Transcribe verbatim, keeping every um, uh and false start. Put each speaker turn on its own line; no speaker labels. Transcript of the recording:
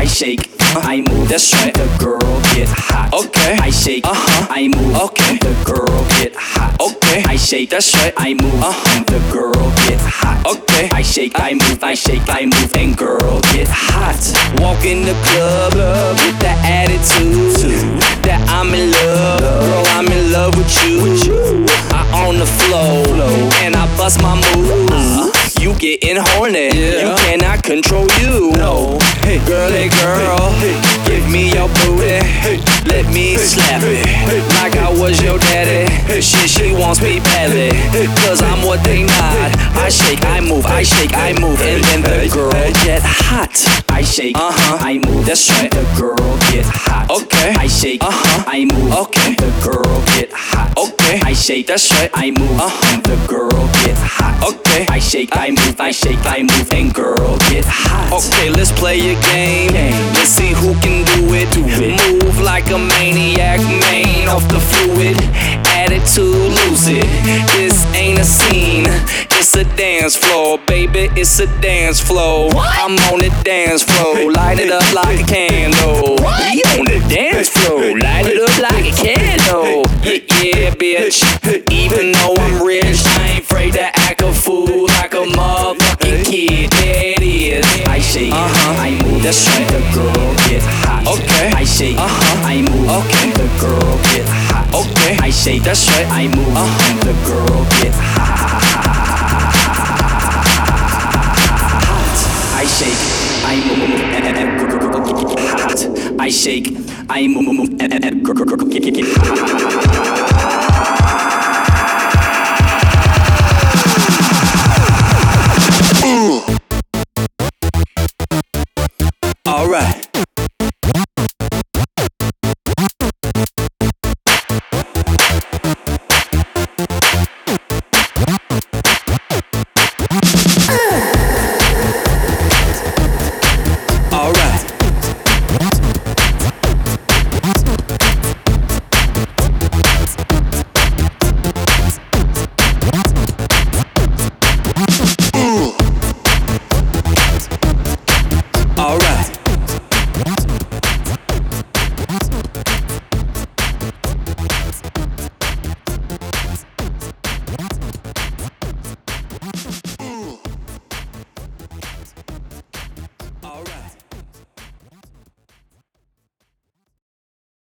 shake, I move. That's right. The girl get hot. Okay. I shake, uh huh. I move. Okay. The girl get hot. Okay. I shake. That's right. I move. Uh huh. The girl get hot. Okay. I shake, I move. I shake, I move, and girl get hot. Walk in the club with that attitude that I'm in love. Girl, I'm in love with you. I on the flow and I bust my moves. You getting horny, you cannot control you. No, hey girl, hey girl, give me your booty, let me slap it like I was your daddy. Shit, she wants me badly, cause I'm what they not. I shake, I move, I shake, I move, and then the girl get hot. I shake, uh huh, I move. That's right, the girl get hot. Okay, I shake, uh huh, I move. Okay, the girl get hot. Okay, I shake, that's right, I move. Uh huh, the girl get hot. Okay, I shake, I move, I shake, I move, and girl get hot. Okay, let's play a game. Let's see who can do it. Move like a maniac, main off the fluid. Attitude, lose it. This ain't a scene, it's a dance floor, baby. It's a dance floor. I'm on the dance floor, light it up like a candle. You on the dance floor, light it up like a candle. Yeah, bitch. Even though I'm rich, I ain't afraid to act a fool like a motherfucking kid. There it is. I shake, uh huh, I move. That's right, the girl get hot. Okay, I shake, uh huh, I move. Okay, the girl get hot. Okay, I shake, that's right, I move. Uh huh, the girl get hot. I shake, I move, and hot. I shake, I move, and get hot.